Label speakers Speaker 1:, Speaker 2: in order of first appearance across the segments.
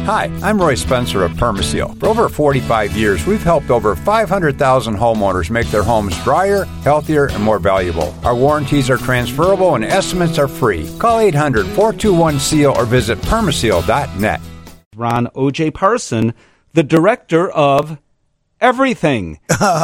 Speaker 1: Hi, I'm Roy Spencer of Permaseal. For over 45 years, we've helped over 500,000 homeowners make their homes drier, healthier, and more valuable. Our warranties are transferable and estimates are free. Call 800-421-SEAL or visit permaseal.net.
Speaker 2: Ron O.J. Parson, the director of everything,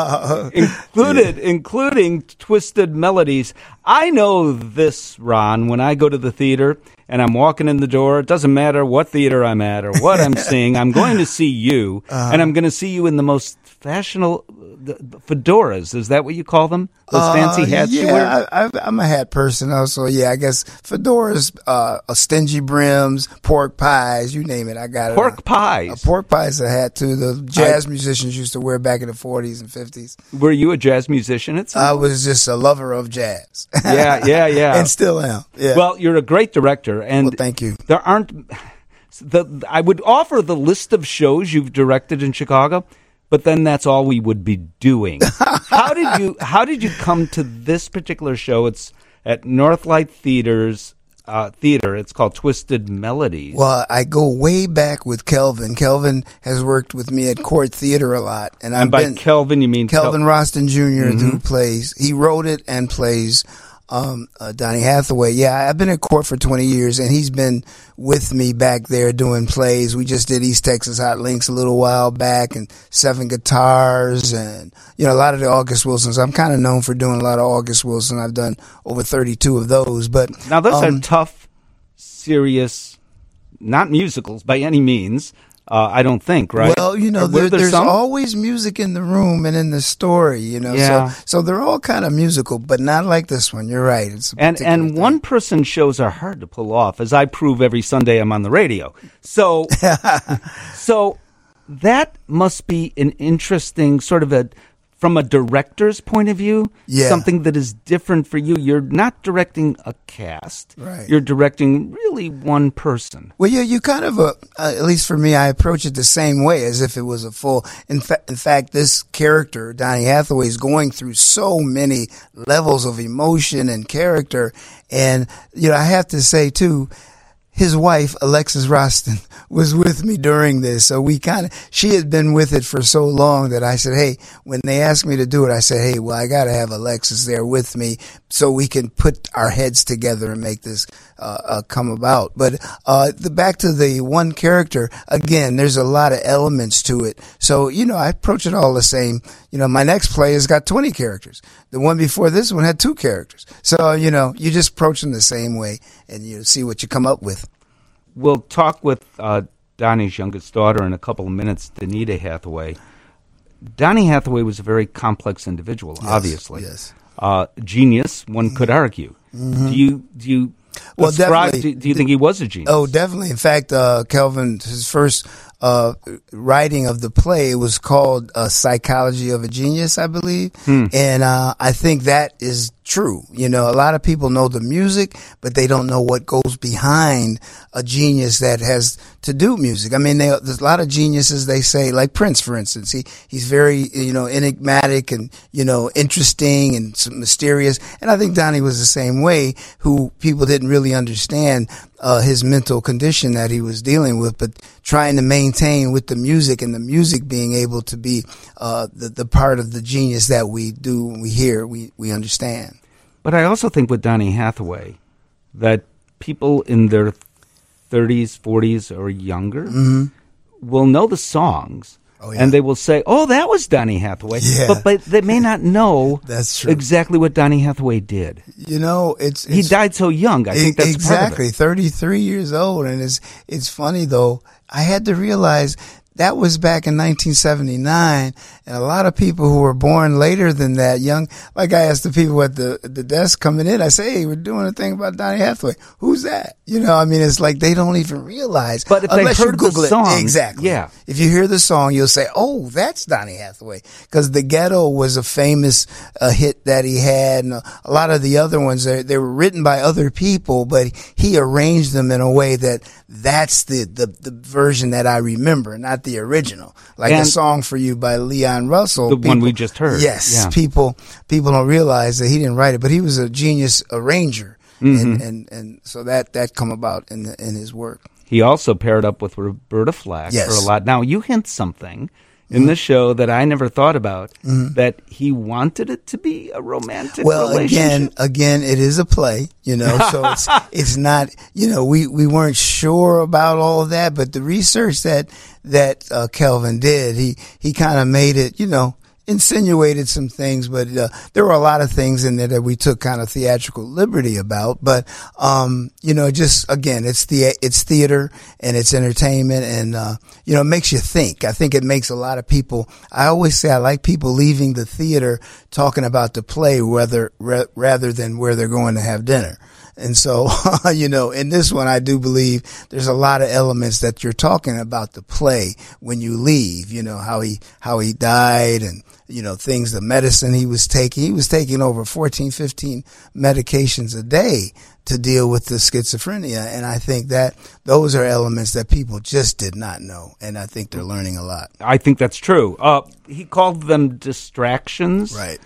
Speaker 2: including Twisted Melodies. I know this, Ron, when I go to the theater and I'm walking in the door, it doesn't matter what theater I'm at or what I'm seeing, I'm going to see you, and I'm going to see you in the most fashionable fedoras. Is that what you call them? Those fancy hats you wear?
Speaker 3: I'm a hat person also. Yeah, I guess fedoras, stingy brims, pork pies, you name it. I got it.
Speaker 2: Pork pies?
Speaker 3: Pork pies a hat, too. The jazz musicians used to wear back in the 40s and 50s.
Speaker 2: Were you a jazz musician at some point?
Speaker 3: I was just a lover of jazz.
Speaker 2: Yeah.
Speaker 3: And still am. Yeah.
Speaker 2: Well, you're a great director. And
Speaker 3: well, thank you.
Speaker 2: There aren't... I would offer the list of shows you've directed in Chicago, but then that's all we would be doing. How did you come to this particular show? It's at Northlight Theater's theater. It's called Twisted Melodies.
Speaker 3: Well, I go way back with Kelvin. Kelvin has worked with me at Court Theater a lot,
Speaker 2: and by Kelvin you mean
Speaker 3: Kelvin Roston Jr. Who plays. He wrote it and plays Donny Hathaway. Yeah, I've been at Court for 20 years, and he's been with me back there doing plays. We just did East Texas Hot Links a little while back, and Seven Guitars, and a lot of the August Wilsons. I'm kind of known for doing a lot of August Wilson. I've done over 32 of those. But
Speaker 2: now those are tough, serious, not musicals by any means. I don't think, right?
Speaker 3: Well, there's always music in the room and in the story,
Speaker 2: Yeah.
Speaker 3: So they're all kind of musical, but not like this one. You're right. It's
Speaker 2: and one-person shows are hard to pull off, as I prove every Sunday I'm on the radio. So, so that must be an interesting sort of from a director's point of view, something that is different for you. You're not directing a cast.
Speaker 3: Right.
Speaker 2: You're directing really one person.
Speaker 3: Well, you kind of, at least for me, I approach it the same way as if it was a full. In fact, this character, Donny Hathaway, is going through so many levels of emotion and character. And, I have to say, too, his wife, Alexis Roston, was with me during this. So she had been with it for so long that I said, hey, when they asked me to do it, I said, hey, well, I got to have Alexis there with me so we can put our heads together and make this come about. But back to the one character, again, there's a lot of elements to it. So, I approach it all the same. My next play has got 20 characters. The one before this one had 2 characters. So, you just approach them the same way and you see what you come up with.
Speaker 2: We'll talk with Donny's youngest daughter in a couple of minutes, Danita Hathaway. Donny Hathaway was a very complex individual, obviously.
Speaker 3: Yes.
Speaker 2: Genius, one could argue. Do you
Speaker 3: well, definitely.
Speaker 2: Do you think he was a genius?
Speaker 3: Oh, definitely. In fact, Kelvin, his first writing of the play was called Psychology of a Genius, I believe. And I think that is true. A lot of people know the music, but they don't know what goes behind a genius that has to do music. I mean, there's a lot of geniuses, they say, like Prince, for instance. He's very, enigmatic and, interesting and mysterious. And I think Donny was the same way, who people didn't really understand his mental condition that he was dealing with, but trying to maintain with the music, and the music being able to be the part of the genius that we do, we hear, we understand.
Speaker 2: But I also think with Donny Hathaway that people in their 30s, 40s, or younger will know the songs. Oh, yeah. And they will say, "Oh, that was Donny Hathaway," but they may not know
Speaker 3: that's true.
Speaker 2: Exactly what Donny Hathaway did.
Speaker 3: It's
Speaker 2: he died so young. I think that's
Speaker 3: exactly
Speaker 2: part of it.
Speaker 3: 33 years old, and it's funny though. I had to realize that was back in 1979, and a lot of people who were born later than that, young, like I asked the people at the desk coming in, I say, hey, we're doing a thing about Donny Hathaway. Who's that? It's like they don't even realize.
Speaker 2: But if they heard the song.
Speaker 3: Exactly.
Speaker 2: Yeah.
Speaker 3: If you hear the song, you'll say, oh, that's Donny Hathaway. Because The Ghetto was a famous hit that he had, and a lot of the other ones, they were written by other people, but he arranged them in a way that's the version that I remember, not the original. Like A Song for You by Leon Russell.
Speaker 2: One we just heard.
Speaker 3: Yes.
Speaker 2: Yeah.
Speaker 3: People don't realize that he didn't write it, but he was a genius arranger. And so that come about in his work.
Speaker 2: he also paired up with Roberta Flack for a lot. Now, you hint something in the show that I never thought about, that he wanted it to be a romantic relationship.
Speaker 3: Again, it is a play, so it's not, we weren't sure about all of that, but the research that Kelvin did, he kind of made it, insinuated some things, but there were a lot of things in there that we took kind of theatrical liberty about. But just again, it's theater and it's entertainment, and it makes you think. I think it makes a lot of people. I always say I like people leaving the theater talking about the play rather than where they're going to have dinner. And so, in this one, I do believe there's a lot of elements that you're talking about the play when you leave, how he died and, things, the medicine he was taking. He was taking over 14, 15 medications a day to deal with the schizophrenia. And I think that those are elements that people just did not know. And I think they're learning a lot.
Speaker 2: I think that's true. He called them distractions.
Speaker 3: Right.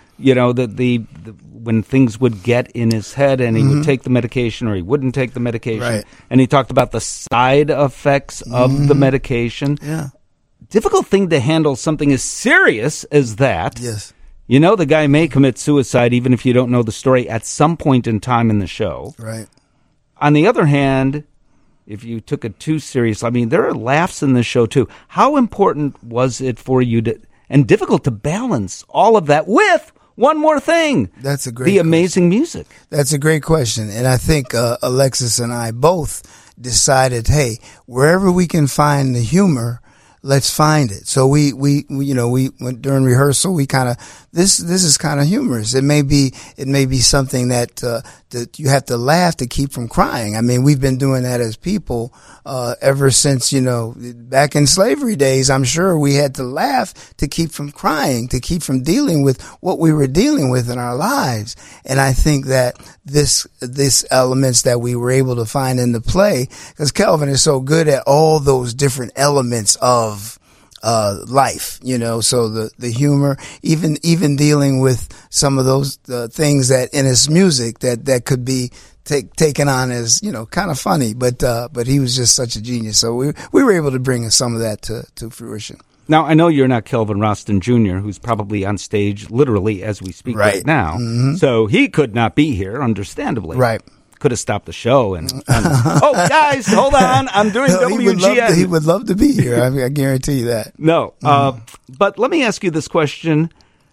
Speaker 2: The when things would get in his head and he would take the medication or he wouldn't take the medication. Right. And he talked about the side effects of the medication.
Speaker 3: Yeah.
Speaker 2: Difficult thing to handle something as serious as that.
Speaker 3: Yes.
Speaker 2: The guy may commit suicide even if you don't know the story at some point in time in the show.
Speaker 3: Right.
Speaker 2: On the other hand, if you took it too serious, there are laughs in this show too. How important was it for you and difficult to balance all of that with one more thing?
Speaker 3: That's a great
Speaker 2: The amazing music.
Speaker 3: That's a great question. And I think Alexis and I both decided, hey, wherever we can find the humor, let's find it. So we went during rehearsal. We kind of this is kind of humorous. It may be something that you have to laugh to keep from crying. We've been doing that as people ever since back in slavery days. I'm sure we had to laugh to keep from crying, to keep from dealing with what we were dealing with in our lives. And I think that this elements that we were able to find in the play, because Kelvin is so good at all those different elements of life, so the humor, even dealing with some of those things that in his music that could be taken on as, kind of funny, but he was just such a genius. So we were able to bring some of that to fruition.
Speaker 2: Now, I know you're not Kelvin Roston Jr., who's probably on stage literally as we speak right now. Mm-hmm. So he could not be here, understandably.
Speaker 3: Right.
Speaker 2: Could have stopped the show and oh, guys, hold on, I'm doing WGN.
Speaker 3: He would love to be here. I guarantee you that.
Speaker 2: No, but let me ask you this question: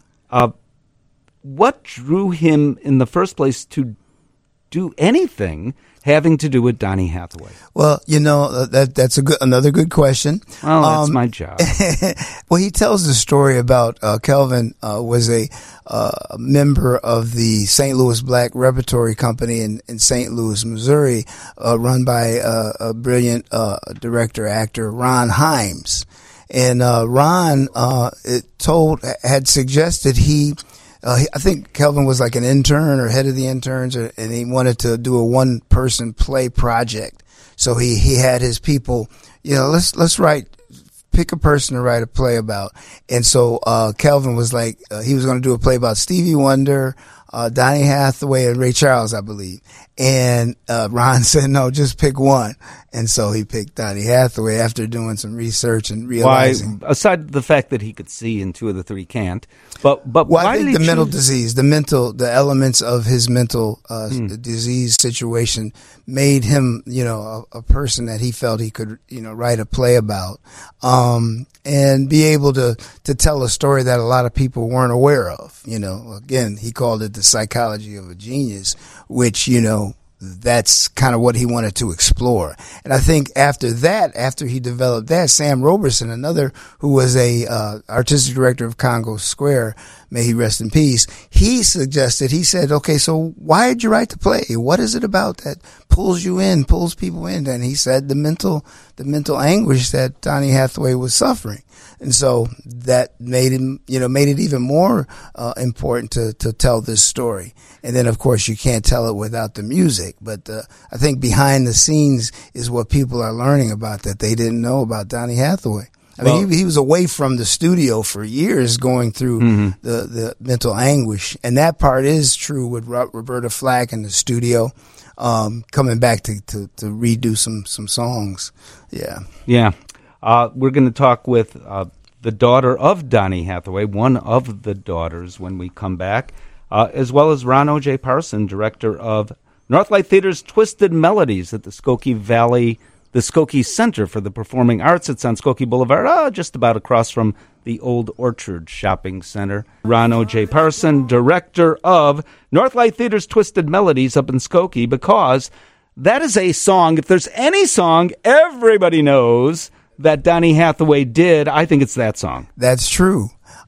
Speaker 2: what drew him in the first place to do anything having to do with Donny Hathaway?
Speaker 3: Well, that's another good question.
Speaker 2: Well, that's my job.
Speaker 3: Well, he tells the story about Kelvin was a member of the St. Louis Black Repertory Company in St. Louis, Missouri, run by a brilliant director actor, Ron Himes. And Ron had suggested I think Kelvin was like an intern or head of the interns, and he wanted to do a one-person play project. So he had his people, let's pick a person to write a play about. And so Kelvin was like, he was going to do a play about Stevie Wonder, Donny Hathaway, and Ray Charles, I believe. And Ron said, no, just pick one. And so he picked Donny Hathaway after doing some research and realizing.
Speaker 2: Why, aside the fact that he could see and two of the three can't, but
Speaker 3: well,
Speaker 2: why
Speaker 3: I think
Speaker 2: did he
Speaker 3: the mental
Speaker 2: choose?
Speaker 3: disease, the elements of his mental disease situation made him, a person that he felt he could, write a play about, and be able to tell a story that a lot of people weren't aware of. Again, he called it the psychology of a genius, which, that's kind of what he wanted to explore. And I think after he developed that, Sam Roberson, another who was a artistic director of Congo Square, may he rest in peace, he said, okay, so why did you write the play? What is it about that pulls people in? And he said the mental anguish that Donny Hathaway was suffering. And so that made it even more important to tell this story. And then, of course, you can't tell it without the music. But I think behind the scenes is what people are learning about that they didn't know about Donny Hathaway. He was away from the studio for years going through the mental anguish. And that part is true with Roberta Flack in the studio. coming back to redo some songs. Yeah.
Speaker 2: Yeah. We're going to talk with the daughter of Donny Hathaway, one of the daughters, when we come back, as well as Ron O.J. Parson, director of Northlight Theater's Twisted Melodies at the Skokie Center for the Performing Arts. It's on Skokie Boulevard, just about across from the Old Orchard Shopping Center. Ron O.J. Parson, director of Northlight Theater's Twisted Melodies up in Skokie, because that is a song, if there's any song everybody knows that Donny Hathaway did, I think it's that song.
Speaker 3: That's true.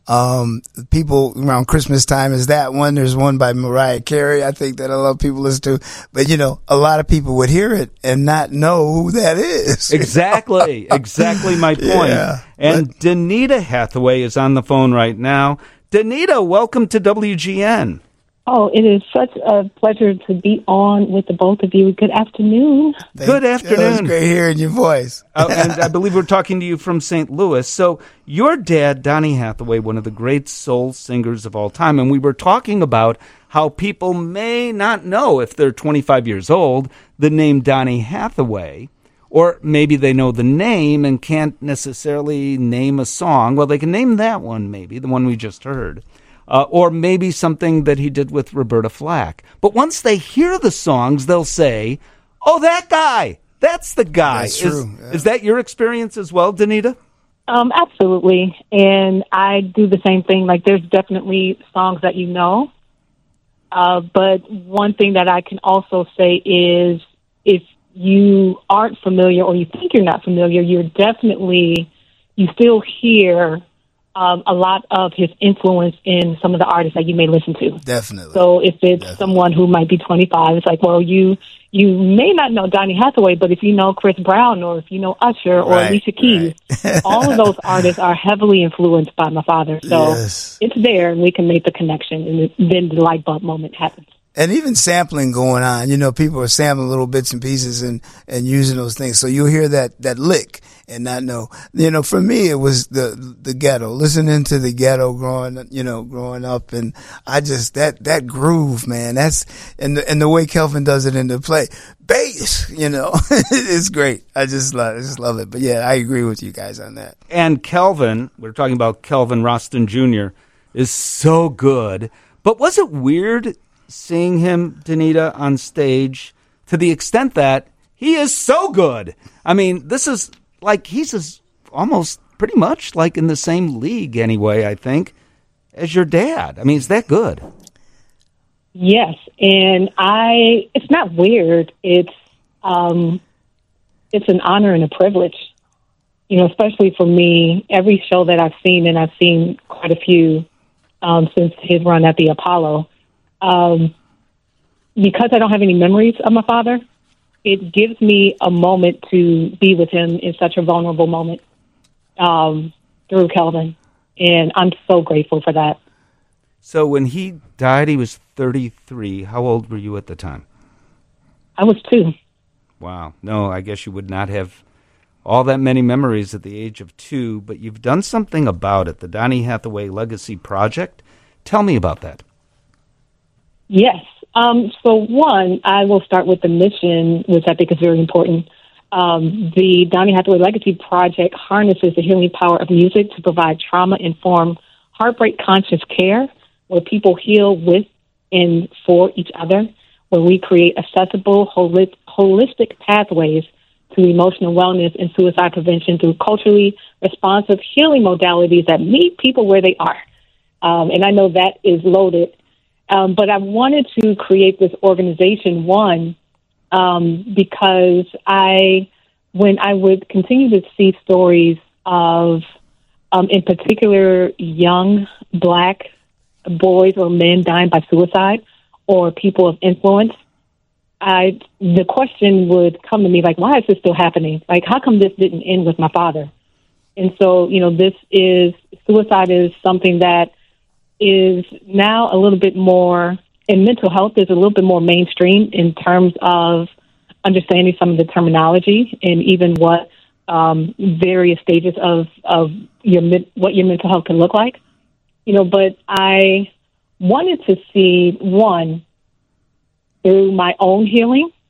Speaker 3: People around Christmas time is that one. There's one by Mariah Carey, I think, that a lot of people listen to. But, a lot of people would hear it and not know who that is.
Speaker 2: Exactly. Exactly my point. Yeah, and Danita Hathaway is on the phone right now. Danita, welcome to WGN.
Speaker 4: Oh, it is such a pleasure to be on with the both of you. Good afternoon.
Speaker 2: Good afternoon.
Speaker 3: It's great hearing your voice.
Speaker 2: And I believe we're talking to you from St. Louis. So your dad, Donny Hathaway, one of the great soul singers of all time, and we were talking about how people may not know, if they're 25 years old, the name Donny Hathaway, or maybe they know the name and can't necessarily name a song. Well, they can name that one, maybe, the one we just heard. Or maybe something that he did with Roberta Flack. But once they hear the songs, they'll say, oh, that guy, that's the guy.
Speaker 3: That's true.
Speaker 2: Is that your experience as well, Danita?
Speaker 4: Absolutely. And I do the same thing. Like, there's definitely songs that you know. But one thing that I can also say is if you aren't familiar or you think you're not familiar, you still hear a lot of his influence in some of the artists that you may listen to.
Speaker 3: Definitely.
Speaker 4: So if it's someone who might be 25, it's like, well, you may not know Donny Hathaway, but if you know Chris Brown or if you know Usher or Alicia Keys, all of those artists are heavily influenced by my father. So it's there, and we can make the connection, and then the light bulb moment happens.
Speaker 3: And even sampling going on, people are sampling little bits and pieces and using those things. So you'll hear that lick and not know. For me, it was the ghetto, listening to the ghetto growing up. And I just, that groove, man, that's, and the way Kelvin does it in the play, bass, it's great. I just love it. But yeah, I agree with you guys on that.
Speaker 2: And Kelvin, we're talking about Kelvin Roston Jr., is so good. But was it weird seeing him, Danita, on stage to the extent that he is so good? I mean, this is like he's almost pretty much like in the same league anyway, I think, as your dad. I mean, is that good?
Speaker 4: Yes, and it's not weird. It's an honor and a privilege, especially for me. Every show that I've seen, and I've seen quite a few since his run at the Apollo, because I don't have any memories of my father, it gives me a moment to be with him in such a vulnerable moment through Kelvin. And I'm so grateful for that.
Speaker 2: So when he died, he was 33. How old were you at the time?
Speaker 4: I was 2.
Speaker 2: Wow. No, I guess you would not have all that many memories at the age of 2, but you've done something about it, the Donny Hathaway Legacy Project. Tell me about that.
Speaker 4: Yes. So one, I will start with the mission, which I think is very important. The Donny Hathaway Legacy Project harnesses the healing power of music to provide trauma-informed, heartbreak-conscious care where people heal with and for each other, where we create accessible, holistic pathways to emotional wellness and suicide prevention through culturally responsive healing modalities that meet people where they are. And I know that is loaded. But I wanted to create this organization, because when I would continue to see stories of, in particular, young Black boys or men dying by suicide or people of influence, the question would come to me, like, why is this still happening? Like, how come this didn't end with my father? And so, suicide is something that is now a little bit more, and mental health is a little bit more mainstream in terms of understanding some of the terminology and even what various stages of what your mental health can look like. But I wanted to see, one, through my own healing,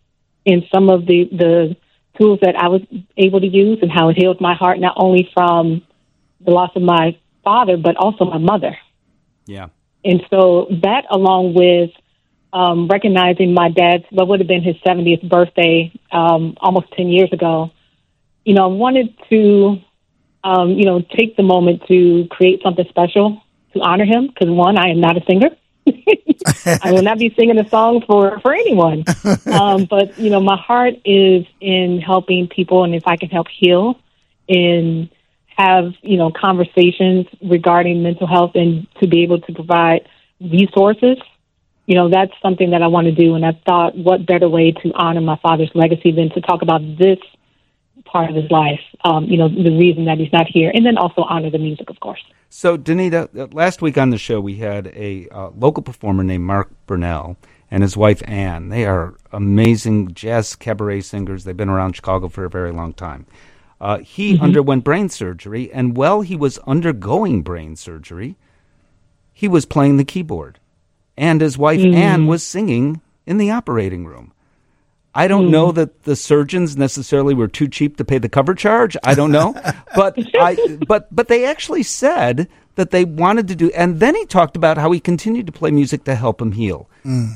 Speaker 4: in some of the tools that I was able to use and how it healed my heart, not only from the loss of my father, but also my mother.
Speaker 2: Yeah.
Speaker 4: And so that, along with recognizing my dad's, what would have been his 70th birthday almost 10 years ago, I wanted to, take the moment to create something special to honor him. Because, one, I am not a singer. I will not be singing a song for anyone. But, my heart is in helping people, and if I can help heal and have, conversations regarding mental health and to be able to provide resources, that's something that I want to do. And I thought, what better way to honor my father's legacy than to talk about this part of his life, the reason that he's not here, and then also honor the music, of course.
Speaker 2: So, Danita, last week on the show, we had a local performer named Mark Burnell and his wife, Ann. They are amazing jazz cabaret singers. They've been around Chicago for a very long time. He underwent brain surgery, and while he was undergoing brain surgery, he was playing the keyboard. And his wife, Ann, was singing in the operating room. I don't know that the surgeons necessarily were too cheap to pay the cover charge. I don't know. but they actually said that they wanted to do, and then he talked about how he continued to play music to help him heal.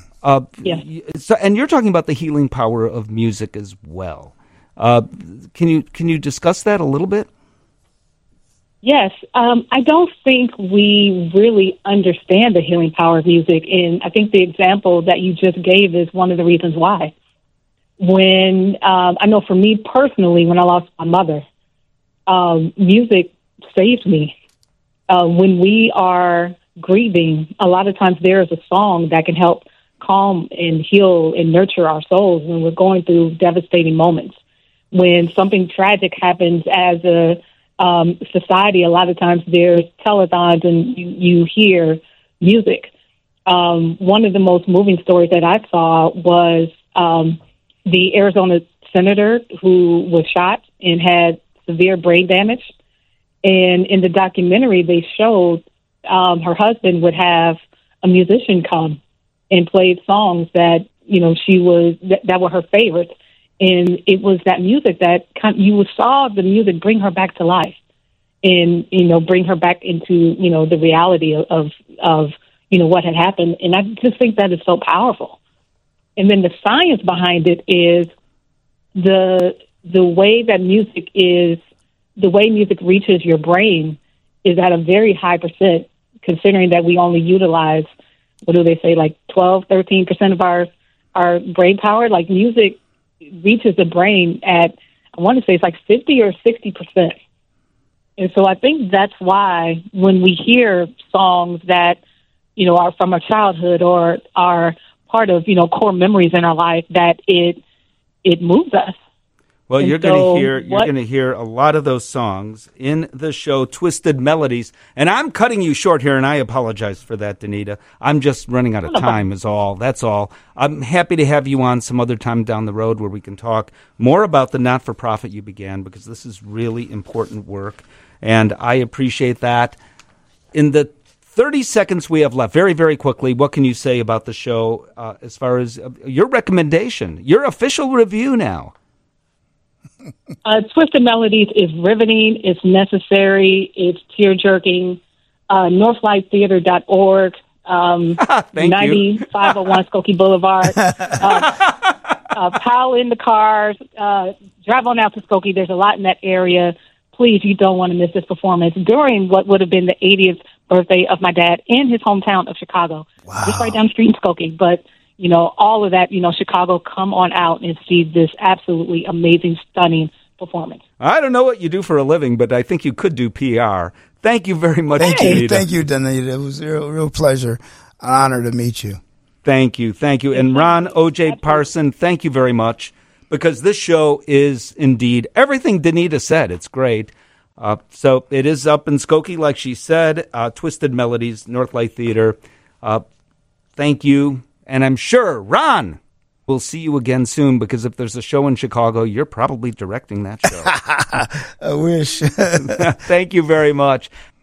Speaker 2: So, and you're talking about the healing power of music as well. Can you discuss that a little bit?
Speaker 4: Yes. I don't think we really understand the healing power of music, and I think the example that you just gave is one of the reasons why. When I know for me personally, when I lost my mother, music saved me. When we are grieving, a lot of times there is a song that can help calm and heal and nurture our souls when we're going through devastating moments. When something tragic happens as a society, a lot of times there's telethons and you hear music. One of the most moving stories that I saw was the Arizona senator who was shot and had severe brain damage. And in the documentary, they showed her husband would have a musician come and play songs that, that were her favorites. And it was that music that you saw the music bring her back to life and, bring her back into, the reality of what had happened. And I just think that is so powerful. And then the science behind it is the way that music is, the way music reaches your brain is at a very high percent, considering that we only utilize, what do they say, like 12, 13% of our brain power. Like music reaches the brain at, I want to say it's like 50 or 60%. And so I think that's why when we hear songs that, are from our childhood or are part of, core memories in our life, that it moves us.
Speaker 2: Well,
Speaker 4: and
Speaker 2: you're going to hear a lot of those songs in the show Twisted Melodies. And I'm cutting you short here, and I apologize for that, Danita. I'm just running out of time is all. That's all. I'm happy to have you on some other time down the road where we can talk more about the not-for-profit you began, because this is really important work, and I appreciate that. In the 30 seconds we have left, very, very quickly, what can you say about the show as far as your recommendation, your official review now?
Speaker 4: Twisted Melodies is riveting, it's necessary, it's tear-jerking. Northlighttheater.org, 9501 Skokie Boulevard. Pile in the cars, drive on out to Skokie. There's a lot in that area. Please, you don't want to miss this performance during what would have been the 80th birthday of my dad in his hometown of Chicago. Wow. Just right down the street in Skokie. But, all of that, Chicago, come on out and see this absolutely amazing, stunning performance.
Speaker 2: I don't know what you do for a living, but I think you could do PR. Thank you very much, Danita.
Speaker 3: Thank you, Danita. It was a real pleasure, an honor to meet you.
Speaker 2: Thank you. And Ron O.J. Parson, thank you very much, because this show is indeed everything Danita said. It's great. So it is up in Skokie, like she said, Twisted Melodies, Northlight Theater. Thank you. And I'm sure, Ron, we'll see you again soon, because if there's a show in Chicago, you're probably directing that show.
Speaker 3: I wish.
Speaker 2: Thank you very much.